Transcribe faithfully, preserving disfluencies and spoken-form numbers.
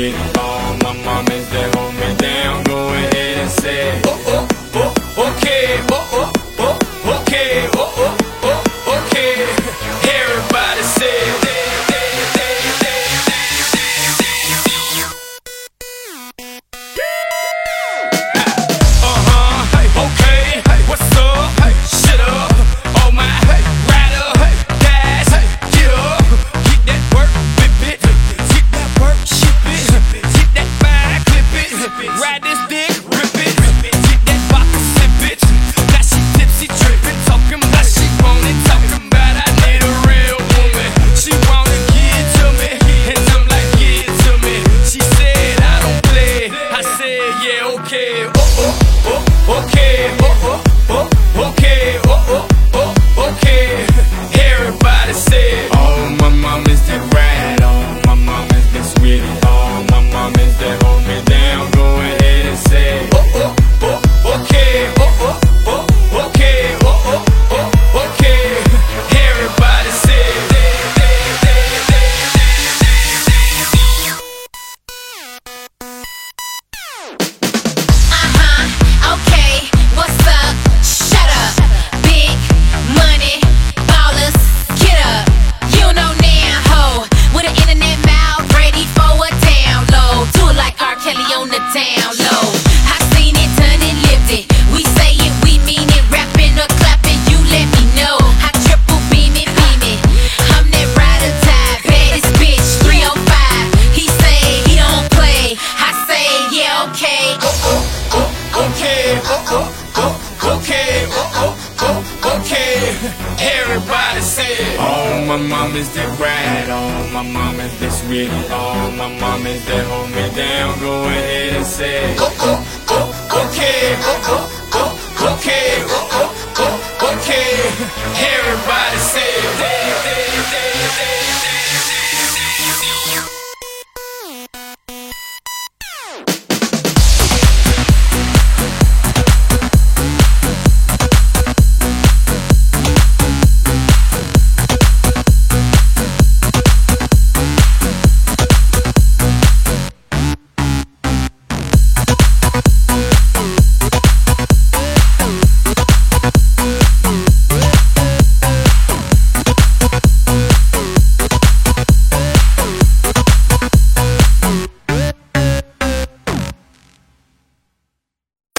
with it. All my mamas that hold me down, go ahead and say, oh, oh, oh, okay, oh, oh, oh, okay, oh, oh, oh, okay. Everybody say, ride this dick, rip it, get that vodka, sip it. Now she tipsy, trippin', talking about she want it, talking about I need a real woman. She wanna give it to me, and I'm like, give it to me. She said I don't play, I said yeah, okay, oh oh oh, okay, oh oh oh, okay, oh oh oh, okay. Everybody said, all my mamas that ride, all my mamas that's with it, all my mamas that hold me down. Say, oh, oh, oh, okay, oh, oh, oh, okay, oh, oh, oh, okay. Everybody say, uh-huh, okay, what's up? Shut up, big money, ballers, get up. You know now, ho, with an internet mouth, ready for a download. Do it like R. Kelly on the down low. Okay, oh, oh, oh, okay, oh, oh, oh, okay. Everybody say, all my mamas that ride, all my mamas that's with it, all my mamas that hold me down, go ahead and say, oh, oh, oh, okay, oh, oh.